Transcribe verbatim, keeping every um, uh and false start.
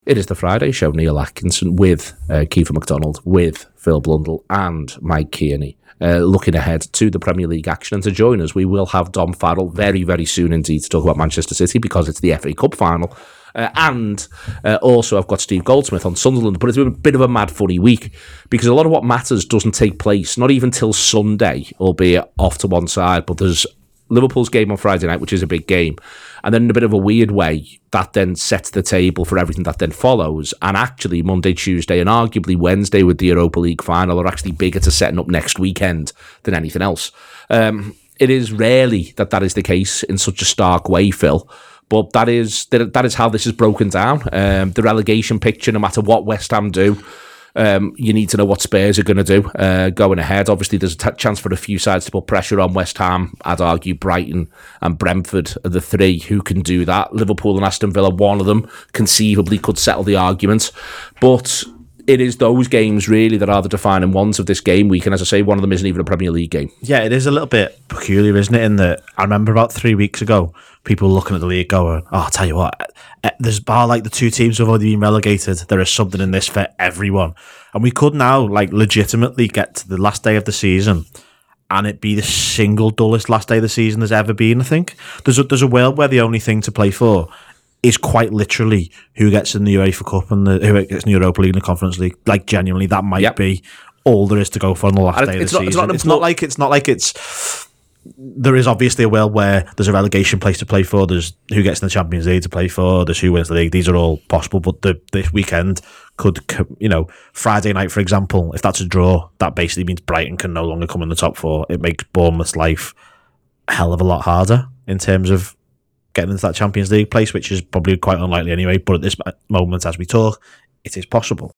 It is the Friday show. Neil Atkinson with uh, Kiefer MacDonald, with Phil Blundell and Mike Kearney. Uh, looking ahead to the Premier League action. And to join us, we will have Dom Farrell very, very soon indeed to talk about Manchester City because it's the F A Cup final. Uh, and uh, also I've got Steve Goldsmith on Sunderland. But it's been a bit of a mad, funny week because a lot of what matters doesn't take place, not even till Sunday, albeit off to one side. But there's Liverpool's game on Friday night, which is a big game. And then in a bit of a weird way, that then sets the table for everything that then follows. And actually, Monday, Tuesday, and arguably Wednesday with the Europa League final are actually bigger to setting up next weekend than anything else. Um, it is rarely that that is the case in such a stark way, Phil. But that is that is how this is broken down. Um, the relegation picture, no matter what West Ham do, Um, you need to know what Spurs are going to do uh, going ahead. Obviously, there's a t- chance for a few sides to put pressure on West Ham. I'd argue Brighton and Brentford are the three who can do that. Liverpool and Aston Villa, one of them, conceivably could settle the argument. But it is those games, really, that are the defining ones of this game week. And as I say, one of them isn't even a Premier League game. Yeah, it is a little bit peculiar, isn't it? In that I remember about three weeks ago, people looking at the league going, oh, I'll tell you what, there's bar like the two teams who have already been relegated. There is something in this for everyone. And we could now like legitimately get to the last day of the season and it be the single dullest last day of the season there's ever been, I think. There's a, there's a world where the only thing to play for is quite literally who gets in the UEFA Cup and the, who gets in the Europa League and the Conference League. Like, genuinely, that might yep. be all there is to go for on the last and day of the not, season. It's not, it's not like it's not like it's... There is obviously a world where there's a relegation place to play for, there's who gets in the Champions League to play for, there's who wins the league. These are all possible, but the, this weekend could, you know, Friday night, for example, if that's a draw, that basically means Brighton can no longer come in the top four. It makes Bournemouth's life a hell of a lot harder in terms of getting into that Champions League place, which is probably quite unlikely anyway, but at this moment as we talk, it is possible.